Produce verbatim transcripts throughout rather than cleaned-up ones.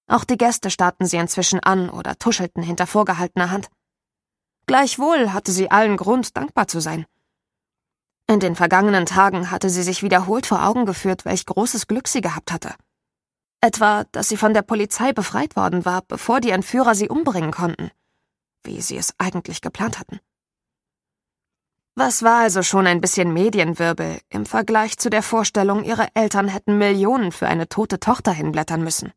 Auch die Gäste starrten sie inzwischen an oder tuschelten hinter vorgehaltener Hand. Gleichwohl hatte sie allen Grund, dankbar zu sein. In den vergangenen Tagen hatte sie sich wiederholt vor Augen geführt, welch großes Glück sie gehabt hatte. Etwa, dass sie von der Polizei befreit worden war, bevor die Entführer sie umbringen konnten, wie sie es eigentlich geplant hatten. Was war also schon ein bisschen Medienwirbel im Vergleich zu der Vorstellung, ihre Eltern hätten Millionen für eine tote Tochter hinblättern müssen?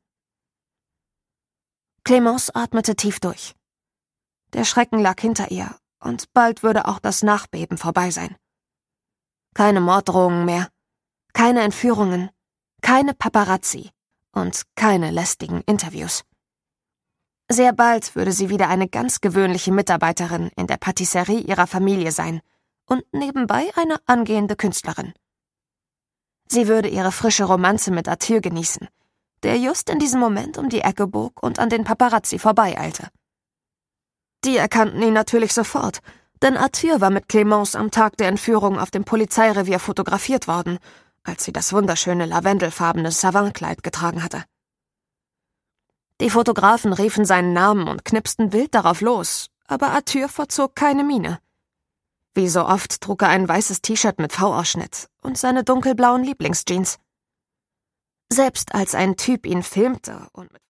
Clemence atmete tief durch. Der Schrecken lag hinter ihr, und bald würde auch das Nachbeben vorbei sein. Keine Morddrohungen mehr, keine Entführungen, keine Paparazzi und keine lästigen Interviews. Sehr bald würde sie wieder eine ganz gewöhnliche Mitarbeiterin in der Patisserie ihrer Familie sein und nebenbei eine angehende Künstlerin. Sie würde ihre frische Romanze mit Arthur genießen, der just in diesem Moment um die Ecke bog und an den Paparazzi vorbeieilte. Die erkannten ihn natürlich sofort, denn Arthur war mit Clemence am Tag der Entführung auf dem Polizeirevier fotografiert worden, als sie das wunderschöne lavendelfarbene Savankleid getragen hatte. Die Fotografen riefen seinen Namen und knipsten wild darauf los, aber Arthur verzog keine Miene. Wie so oft trug er ein weißes T-Shirt mit V-Ausschnitt und seine dunkelblauen Lieblingsjeans. Selbst als ein Typ ihn filmte und mit